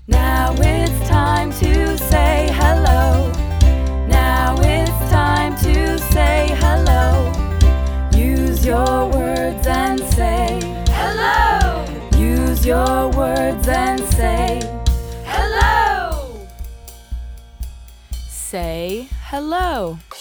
Now it's time to say hello. Now it's time to say hello. Use your words and say hello. Use your words and say hello. Say hello.